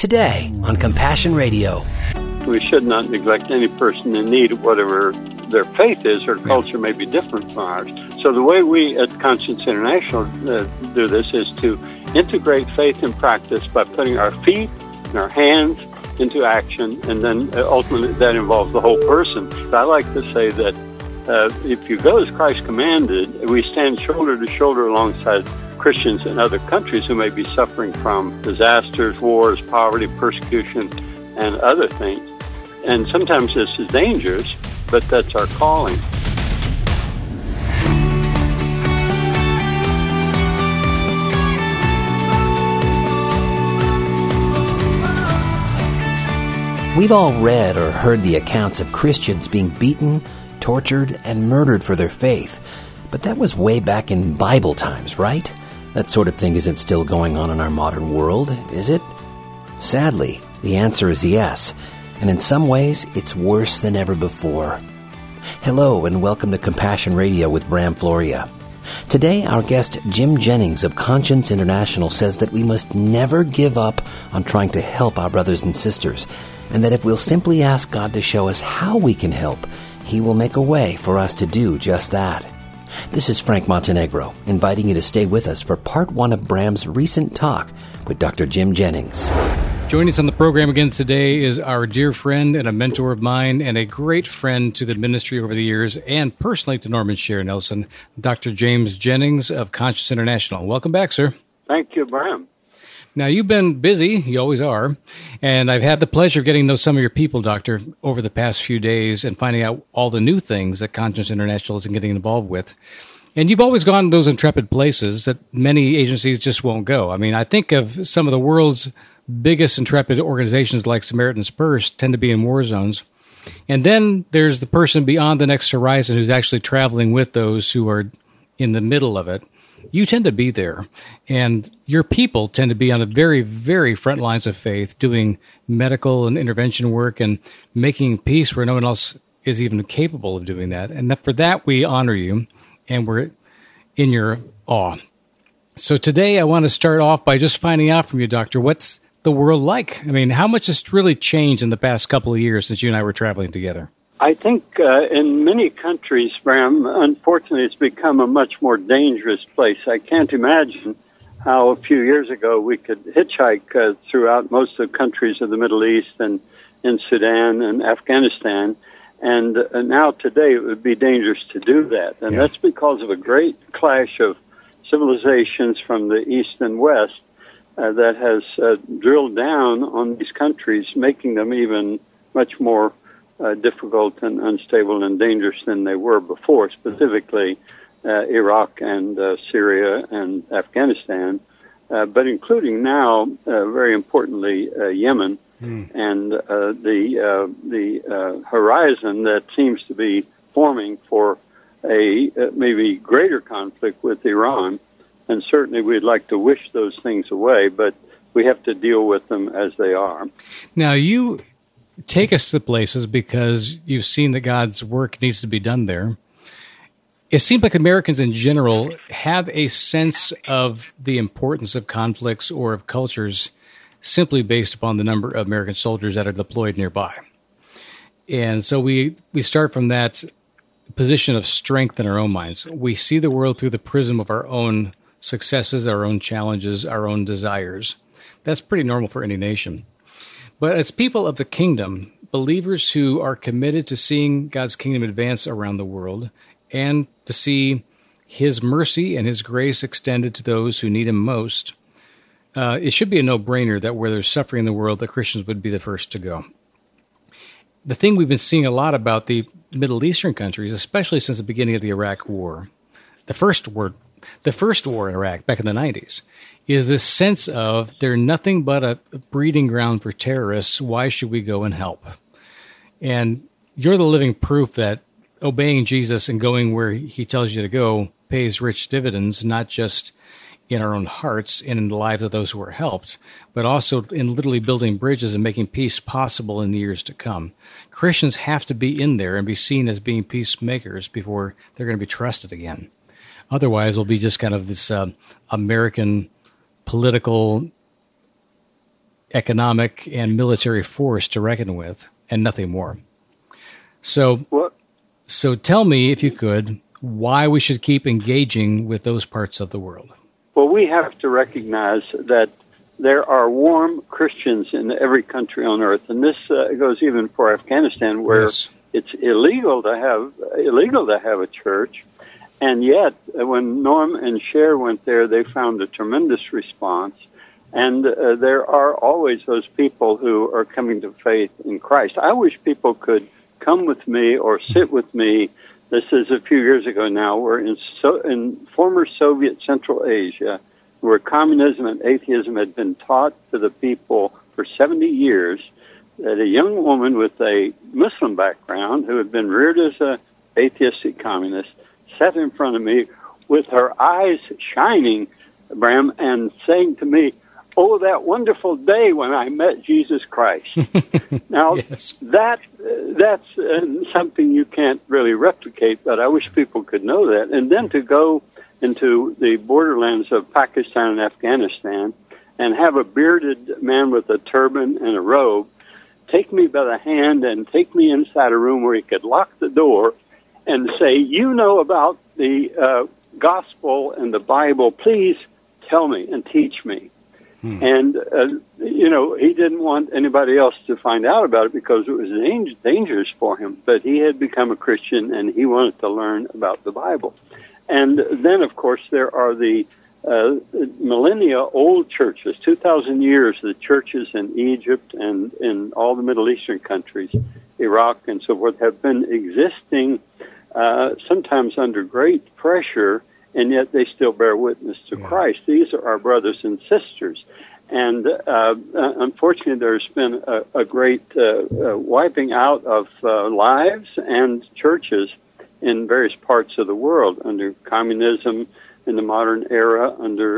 Today on Compassion Radio. We should not neglect any person in need, whatever their faith is or culture may be different from ours. So the way we at Conscience International do this is to integrate faith and practice by putting our feet and our hands into action, and then ultimately that involves the whole person. I like to say that if you go as Christ commanded, we stand shoulder to shoulder alongside Christians in other countries who may be suffering from disasters, wars, poverty, persecution, and other things. And sometimes this is dangerous, but that's our calling. We've all read or heard the accounts of Christians being beaten, tortured, and murdered for their faith. But that was way back in Bible times, right? That sort of thing isn't still going on in our modern world, is it? Sadly, the answer is yes. And in some ways, it's worse than ever before. Hello, and welcome to Compassion Radio with Bram Floria. Today, our guest Jim Jennings of Conscience International says that we must never give up on trying to help our brothers and sisters, and that if we'll simply ask God to show us how we can help, He will make a way for us to do just that. This is Frank Montenegro, inviting you to stay with us for part one of Bram's recent talk with Dr. Jim Jennings. Joining us on the program again today is our dear friend and a mentor of mine and a great friend to the ministry over the years and personally to Norman Share Nelson, Dr. James Jennings of Conscience International. Welcome back, sir. Thank you, Bram. Now, you've been busy, you always are, and I've had the pleasure of getting to know some of your people, Doctor, over the past few days and finding out all the new things that Conscience International is getting involved with. And you've always gone to those intrepid places that many agencies just won't go. I mean, I think of some of the world's biggest intrepid organizations like Samaritan's Purse tend to be in war zones. And then there's the person beyond the next horizon who's actually traveling with those who are in the middle of it. You tend to be there, and your people tend to be on the very, very front lines of faith, doing medical and intervention work and making peace where no one else is even capable of doing that. And for that, we honor you, and we're in your awe. So today, I want to start off by just finding out from you, Doctor, what's the world like? I mean, how much has really changed in the past couple of years since you and I were traveling together? I think in many countries, Bram, unfortunately, it's become a much more dangerous place. I can't imagine how a few years ago we could hitchhike throughout most of the countries of the Middle East and in Sudan and Afghanistan. And now today it would be dangerous to do that. And that's because of a great clash of civilizations from the East and West that has drilled down on these countries, making them even much more difficult and unstable and dangerous than they were before, specifically Iraq and Syria and Afghanistan, but including now, very importantly, Yemen and the horizon that seems to be forming for a maybe greater conflict with Iran. And certainly we'd like to wish those things away, but we have to deal with them as they are. Now, you take us to places because you've seen that God's work needs to be done there. It seems like Americans in general have a sense of the importance of conflicts or of cultures simply based upon the number of American soldiers that are deployed nearby. And so we start from that position of strength in our own minds. We see the world through the prism of our own successes, our own challenges, our own desires. That's pretty normal for any nation. But as people of the kingdom, believers who are committed to seeing God's kingdom advance around the world and to see His mercy and His grace extended to those who need Him most, it should be a no-brainer that where there's suffering in the world, the Christians would be the first to go. The thing we've been seeing a lot about the Middle Eastern countries, especially since the beginning of the Iraq War, the first war in Iraq back in the 90s, is this sense of they're nothing but a breeding ground for terrorists. Why should we go and help? And you're the living proof that obeying Jesus and going where He tells you to go pays rich dividends, not just in our own hearts and in the lives of those who are helped, but also in literally building bridges and making peace possible in the years to come. Christians have to be in there and be seen as being peacemakers before they're going to be trusted again. Otherwise, we'll be just kind of this American political economic and military force to reckon with, and nothing more. So tell me, if you could, why we should keep engaging with those parts of the world. Well, we have to recognize that there are warm Christians in every country on earth, and this goes even for Afghanistan, where Yes. it's illegal to have a church, and yet when Norm and Cher went there, they found a tremendous response, and there are always those people who are coming to faith in Christ. I wish people could come with me or sit with me. This is a few years ago now. We're in former Soviet Central Asia, where communism and atheism had been taught to the people for 70 years, that a young woman with a Muslim background who had been reared as an atheistic communist sat in front of me with her eyes shining, Bram, and saying to me, "Oh, that wonderful day when I met Jesus Christ." Now, Yes. that's something you can't really replicate, but I wish people could know that. And then to go into the borderlands of Pakistan and Afghanistan and have a bearded man with a turban and a robe take me by the hand and take me inside a room where he could lock the door and say, "You know about the gospel and the Bible, please tell me and teach me." And, he didn't want anybody else to find out about it because it was dangerous for him. But he had become a Christian, and he wanted to learn about the Bible. And then, of course, there are the millennia-old churches, 2,000 years, the churches in Egypt and in all the Middle Eastern countries, Iraq and so forth, have been existing sometimes under great pressure, and yet they still bear witness to Christ. These are our brothers and sisters. And unfortunately, there's been a great wiping out of lives and churches in various parts of the world under communism in the modern era, under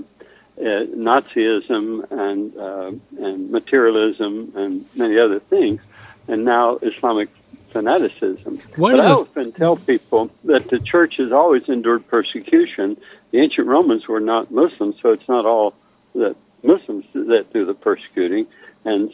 Nazism and materialism and many other things, and now Islamic fanaticism. But I often tell people that the church has always endured persecution. The ancient Romans were not Muslims, so it's not all the Muslims that do the persecuting, and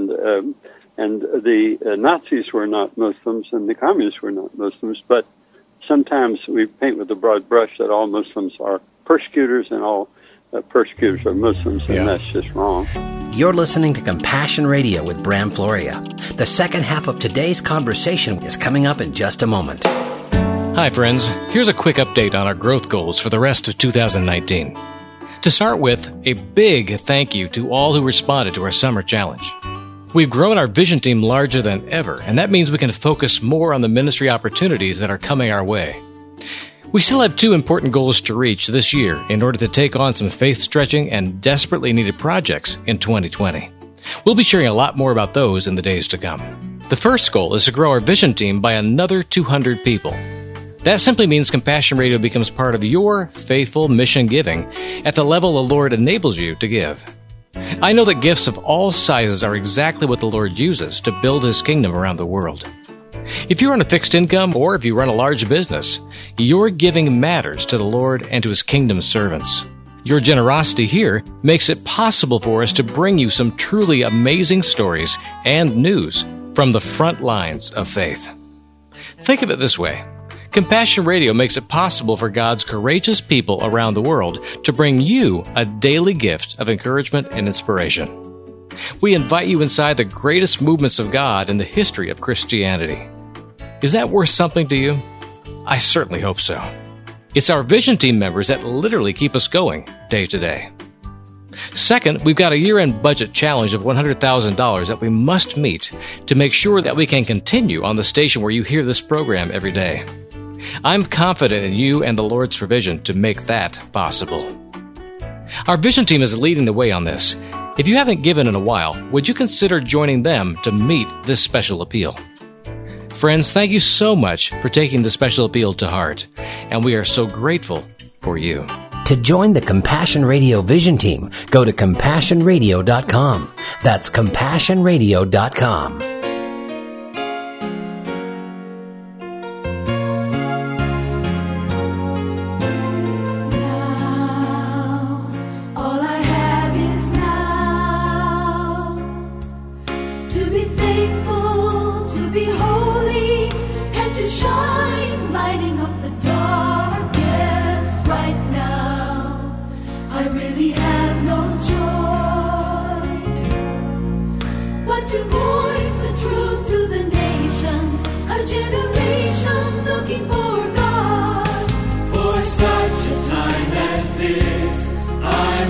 the Nazis were not Muslims, and the communists were not Muslims. But sometimes we paint with a broad brush that all Muslims are persecutors and all persecutors are Muslims, and that's just wrong. You're listening to Compassion Radio with Bram Floria. The second half of today's conversation is coming up in just a moment. Hi, friends. Here's a quick update on our growth goals for the rest of 2019. To start with, a big thank you to all who responded to our summer challenge. We've grown our vision team larger than ever, and that means we can focus more on the ministry opportunities that are coming our way. We still have 2 important goals to reach this year in order to take on some faith-stretching and desperately needed projects in 2020. We'll be sharing a lot more about those in the days to come. The first goal is to grow our vision team by another 200 people. That simply means Compassion Radio becomes part of your faithful mission giving at the level the Lord enables you to give. I know that gifts of all sizes are exactly what the Lord uses to build His kingdom around the world. If you're on a fixed income or if you run a large business, your giving matters to the Lord and to His kingdom servants. Your generosity here makes it possible for us to bring you some truly amazing stories and news from the front lines of faith. Think of it this way. Compassion Radio makes it possible for God's courageous people around the world to bring you a daily gift of encouragement and inspiration. We invite you inside the greatest movements of God in the history of Christianity. Is that worth something to you? I certainly hope so. It's our vision team members that literally keep us going day to day. Second, we've got a year-end budget challenge of $100,000 that we must meet to make sure that we can continue on the station where you hear this program every day. I'm confident in you and the Lord's provision to make that possible. Our vision team is leading the way on this. If you haven't given in a while, would you consider joining them to meet this special appeal? Friends, thank you so much for taking the special appeal to heart, and we are so grateful for you. To join the Compassion Radio Vision Team, go to CompassionRadio.com. That's CompassionRadio.com. All I have is now.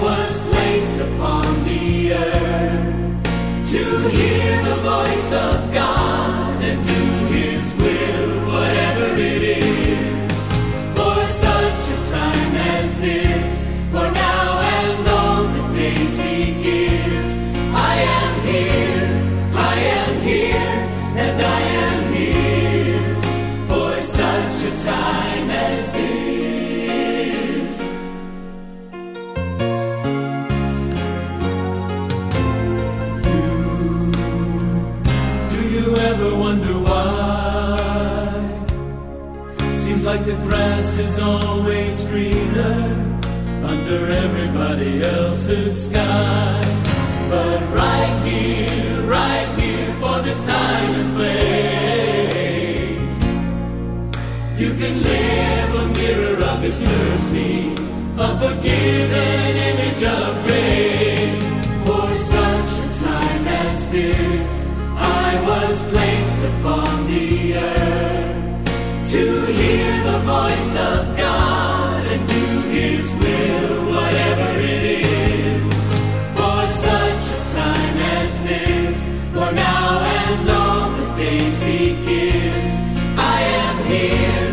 was placed upon the earth to hear the voice of God and do His will, whatever it is. For such a time as this, for now and all the days He gives, I am here, and I am His, for such a time as this. Do you ever wonder why? Seems like the grass is always greener under everybody else's sky. But right here, for this time and place, you can live a mirror of His mercy, a forgiven image of grace. For such a time as this, I was placed upon the earth to hear the voice of God and do His will, whatever it is. For such a time as this, for now and all the days He gives, I am here,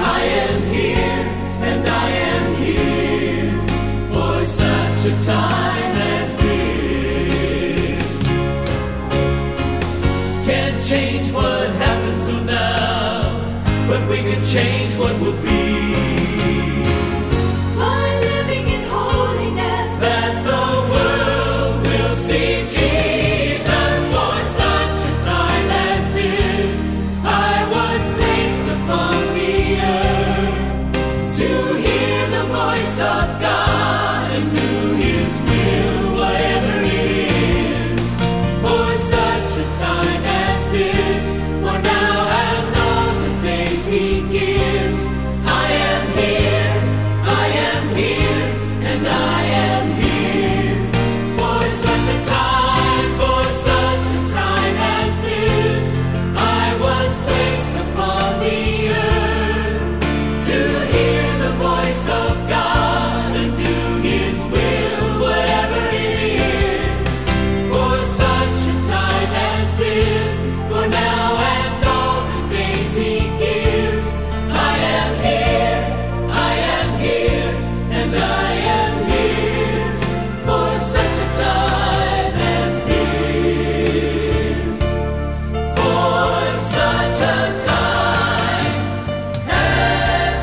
and I am His, for such a time as this. Can't change what happened till now, but we can change what will be. By living in holiness, that the world will see Jesus. For such a time as this, I was placed upon the earth to hear the voice of God and do His will, whatever it is. For such a time as this, for now and all the days He gives, I am here, and I am His, for such a time as this, I was placed upon the earth to hear the voice of God and do His will, whatever it is. For such a time as this, for now and all the days He gives, I am here, and I am His, for such a time as this, for such a time as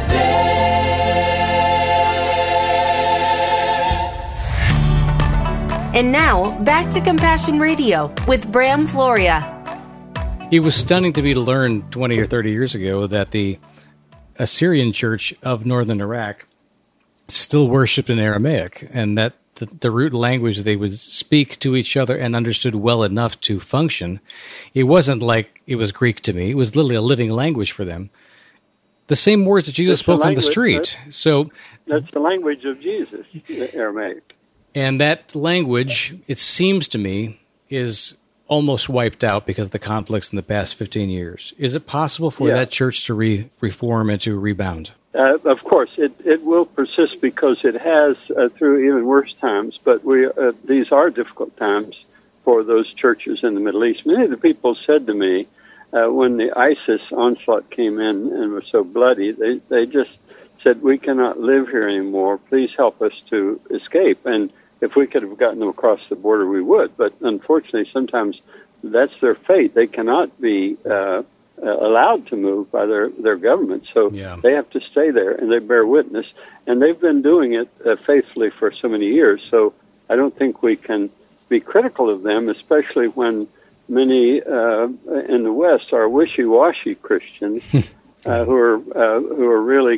this. And now, back to Compassion Radio with Bram Floria. It was stunning to me to learn 20 or 30 years ago that the Assyrian church of northern Iraq still worshipped in Aramaic, and that the root language they would speak to each other and understood well enough to function. It wasn't like it was Greek to me. It was literally a living language for them. The same words that Jesus spoke on the street. So that's the language of Jesus, Aramaic. And that language, it seems to me, is almost wiped out because of the conflicts in the past 15 years. Is it possible for that church to reform and to rebound? Of course, it will persist because it has through even worse times, but these are difficult times for those churches in the Middle East. Many of the people said to me when the ISIS onslaught came in and was so bloody, they just said, "We cannot live here anymore. Please help us to escape." And if we could have gotten them across the border, we would. But unfortunately, sometimes that's their fate. They cannot be allowed to move by their government. So they have to stay there, and they bear witness. And they've been doing it faithfully for so many years. So I don't think we can be critical of them, especially when many in the West are wishy-washy Christians who are really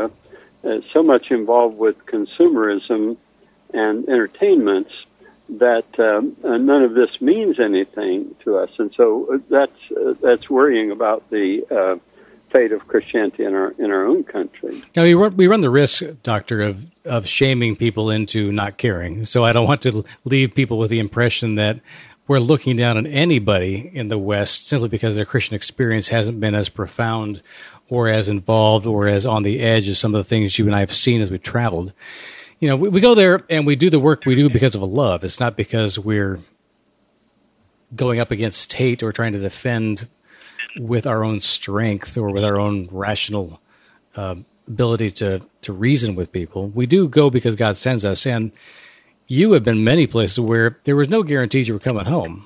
so much involved with consumerism and entertainments that none of this means anything to us, and so that's worrying about the fate of Christianity in our own country. Now we run the risk, Doctor, of shaming people into not caring. So I don't want to leave people with the impression that we're looking down on anybody in the West simply because their Christian experience hasn't been as profound or as involved or as on the edge as some of the things you and I have seen as we've traveled. We go there and we do the work we do because of a love. It's not because we're going up against hate or trying to defend with our own strength or with our own rational ability to reason with people. We do go because God sends us. And you have been many places where there was no guarantees you were coming home.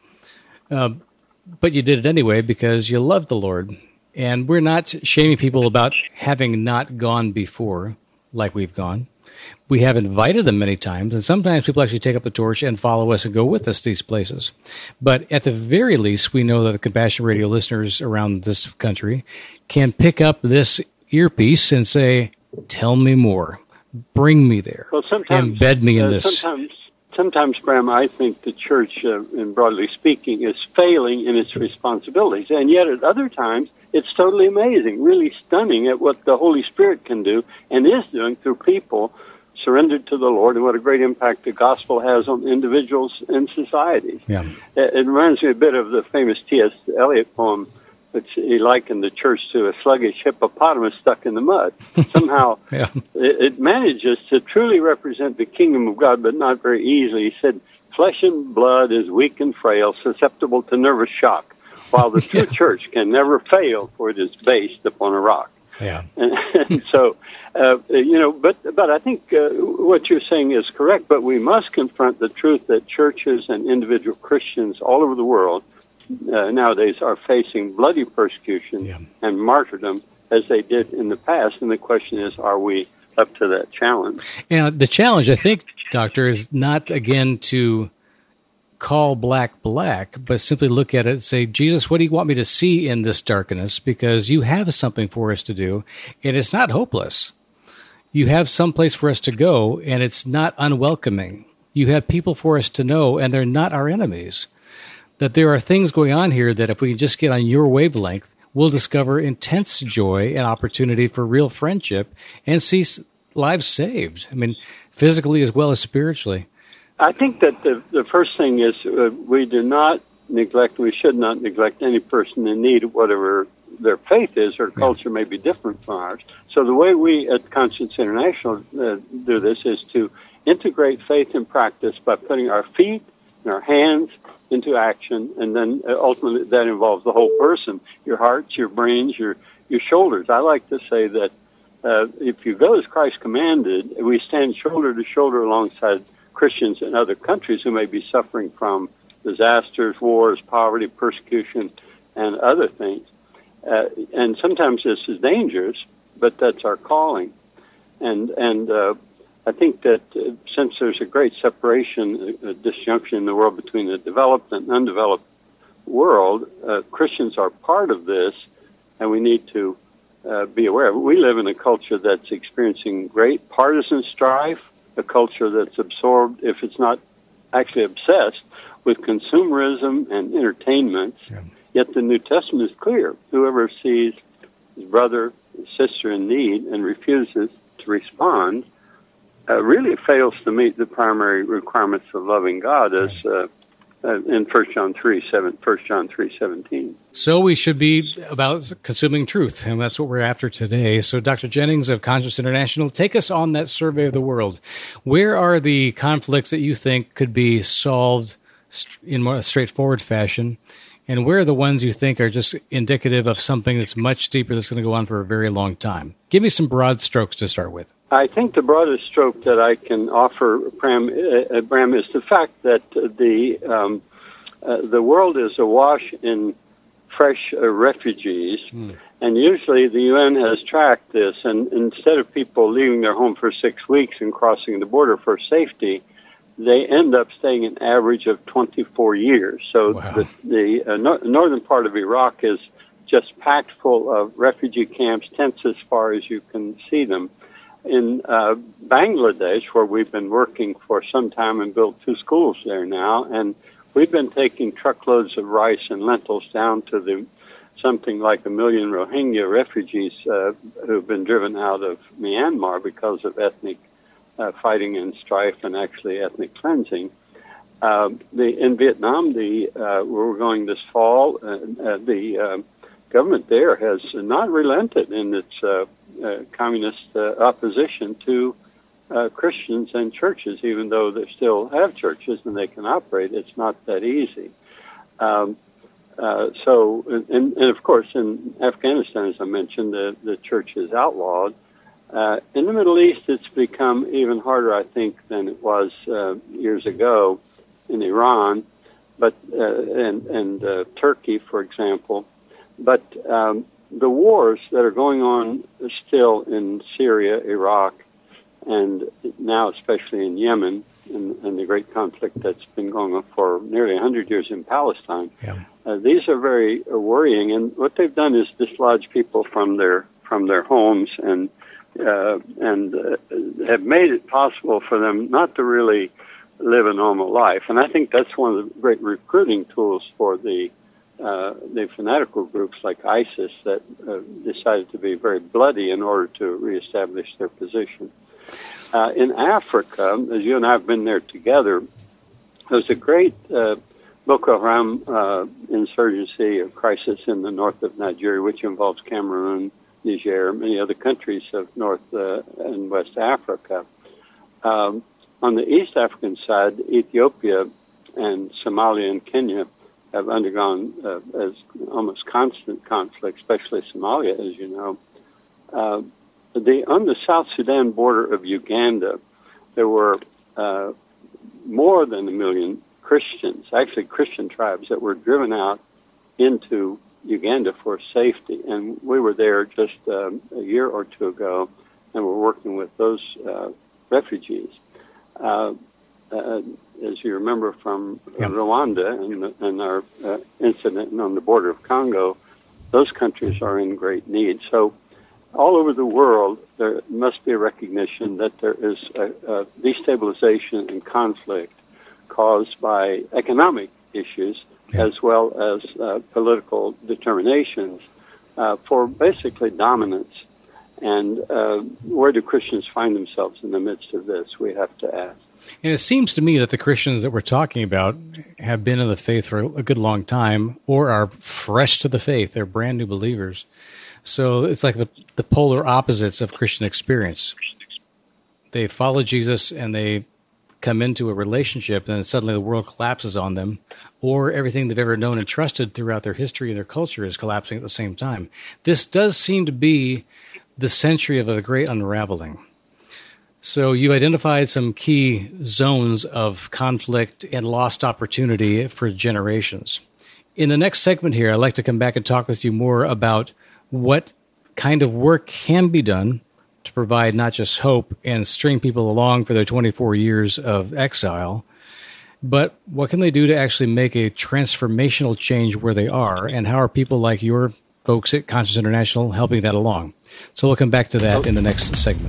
But you did it anyway because you loved the Lord. And we're not shaming people about having not gone before like we've gone. We have invited them many times, and sometimes people actually take up the torch and follow us and go with us to these places. But at the very least, we know that the Compassion Radio listeners around this country can pick up this earpiece and say, tell me more. Bring me there. Well, sometimes, embed me in this. Sometimes, Bram, I think the church, and broadly speaking, is failing in its responsibilities. And yet at other times, it's totally amazing, really stunning at what the Holy Spirit can do and is doing through people surrendered to the Lord, and what a great impact the gospel has on individuals and societies. Yeah. It reminds me a bit of the famous T.S. Eliot poem, which he likened the church to a sluggish hippopotamus stuck in the mud. Somehow it manages to truly represent the kingdom of God, but not very easily. He said, flesh and blood is weak and frail, susceptible to nervous shock, while the true church can never fail, for it is based upon a rock. Yeah. And so, but I think what you're saying is correct, but we must confront the truth that churches and individual Christians all over the world nowadays are facing bloody persecution and martyrdom as they did in the past. And the question is, are we up to that challenge? And the challenge, I think, Doctor, is not, again, to call black, but simply look at it and say, Jesus, what do you want me to see in this darkness? Because you have something for us to do, and it's not hopeless. You have some place for us to go, and it's not unwelcoming. You have people for us to know, and they're not our enemies. That there are things going on here that if we can just get on your wavelength, we'll discover intense joy and opportunity for real friendship and see lives saved. I mean, physically as well as spiritually. I think that the first thing is we should not neglect any person in need, whatever their faith is or culture may be different from ours. So the way we at Conscience International do this is to integrate faith and practice by putting our feet and our hands into action, and then ultimately that involves the whole person, your hearts, your brains, your shoulders. I like to say that if you go as Christ commanded, we stand shoulder to shoulder alongside Christians in other countries who may be suffering from disasters, wars, poverty, persecution, and other things. And sometimes this is dangerous, but that's our calling. And I think that since there's a great separation, a disjunction in the world between the developed and undeveloped world, Christians are part of this, and we need to be aware of it. We live in a culture that's experiencing great partisan strife, a culture that's absorbed, if it's not actually obsessed, with consumerism and entertainment. Yeah. Yet the New Testament is clear. Whoever sees his brother, his sister in need and refuses to respond really fails to meet the primary requirements of loving God, as in 1 John 3:17. So we should be about consuming truth, and that's what we're after today. So Dr. Jennings of Conscience International, take us on that survey of the world. Where are the conflicts that you think could be solved in more straightforward fashion, and where are the ones you think are just indicative of something that's much deeper that's going to go on for a very long time? Give me some broad strokes to start with. I think the broadest stroke that I can offer, Bram, is the fact that the world is awash in fresh refugees, and usually the UN has tracked this, and instead of people leaving their home for 6 weeks and crossing the border for safety, they end up staying an average of 24 years. So wow. the northern part of Iraq is just packed full of refugee camps, tents as far as you can see them. In Bangladesh, where we've been working for some time and built 2 schools there now, and we've been taking truckloads of rice and lentils down to something like 1 million Rohingya refugees who've been driven out of Myanmar because of ethnic fighting and strife and actually ethnic cleansing. In Vietnam, we're going this fall, the government there has not relented in its communist opposition to Christians and churches, even though they still have churches and they can operate. It's not that easy. And of course, in Afghanistan, as I mentioned, the church is outlawed. In the Middle East, it's become even harder, I think, than it was years ago in Iran, but and Turkey, for example. But the wars that are going on still in Syria, Iraq, and now especially in Yemen, and the great conflict that's been going on for nearly 100 years in Palestine, these are very worrying. And what they've done is dislodge people from their homes and have made it possible for them not to really live a normal life. And I think that's one of the great recruiting tools for the fanatical groups like ISIS that decided to be very bloody in order to reestablish their position. In Africa, as you and I have been there together, there's a great Boko Haram insurgency or crisis in the north of Nigeria, which involves Cameroon, Niger, many other countries of North and West Africa. On the East African side, Ethiopia and Somalia and Kenya have undergone as almost constant conflict, especially Somalia, as you know. On the South Sudan border of Uganda, there were more than 1 million Christians, actually Christian tribes, that were driven out into Uganda for safety. And we were there just a year or two ago, and we're working with those refugees. As you remember from Rwanda and our incident on the border of Congo, those countries are in great need. So all over the world, there must be a recognition that there is a destabilization and conflict caused by economic issues as well as political determinations for basically dominance. And where do Christians find themselves in the midst of this, we have to ask. And it seems to me that the Christians that we're talking about have been in the faith for a good long time or are fresh to the faith. They're brand new believers. So it's like the polar opposites of Christian experience. They follow Jesus and they come into a relationship, and then suddenly the world collapses on them, or everything they've ever known and trusted throughout their history and their culture is collapsing at the same time. This does seem to be the century of the great unraveling. So you identified some key zones of conflict and lost opportunity for generations. In the next segment here, I'd like to come back and talk with you more about what kind of work can be done to provide not just hope and string people along for their 24 years of exile, but what can they do to actually make a transformational change where they are, and how are people like your folks at Conscience International helping that along? So we'll come back to that in the next segment.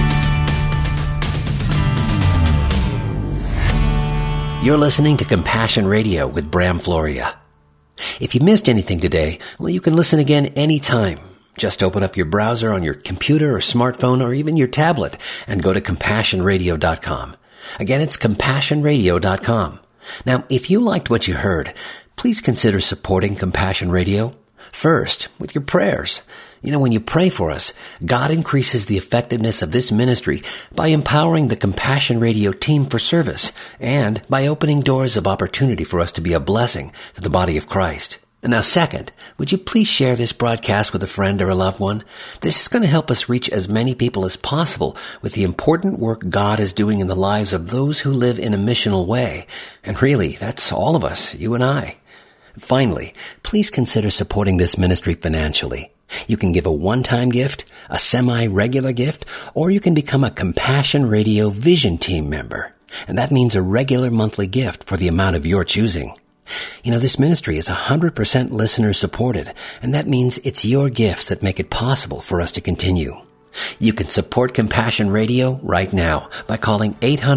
You're listening to Compassion Radio with Bram Floria. If you missed anything today, well, you can listen again anytime. Just open up your browser on your computer or smartphone or even your tablet and go to CompassionRadio.com. Again, it's CompassionRadio.com. Now, if you liked what you heard, please consider supporting Compassion Radio. First, with your prayers. You know, when you pray for us, God increases the effectiveness of this ministry by empowering the Compassion Radio team for service and by opening doors of opportunity for us to be a blessing to the body of Christ. And now, second, would you please share this broadcast with a friend or a loved one? This is going to help us reach as many people as possible with the important work God is doing in the lives of those who live in a missional way. And really, that's all of us, you and I. Finally, please consider supporting this ministry financially. You can give a one-time gift, a semi-regular gift, or you can become a Compassion Radio Vision Team member. And that means a regular monthly gift for the amount of your choosing. You know, this ministry is 100% listener-supported, and that means it's your gifts that make it possible for us to continue. You can support Compassion Radio right now by calling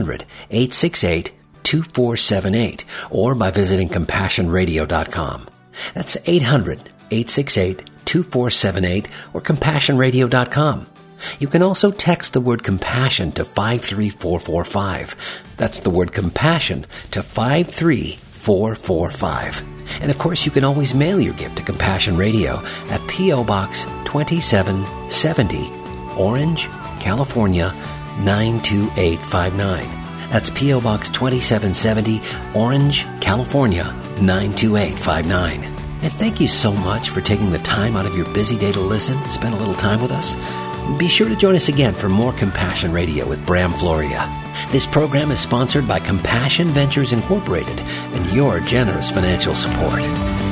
800-868-2478 or by visiting CompassionRadio.com. That's 800-868-2478 or CompassionRadio.com. You can also text the word compassion to 53445. That's the word compassion to 53445. And of course, you can always mail your gift to Compassion Radio at P.O. Box 2770, Orange, California, 92859. That's P.O. Box 2770, Orange, California, 92859. And thank you so much for taking the time out of your busy day to listen, spend a little time with us. Be sure to join us again for more Compassion Radio with Bram Floria. This program is sponsored by Compassion Ventures Incorporated and your generous financial support.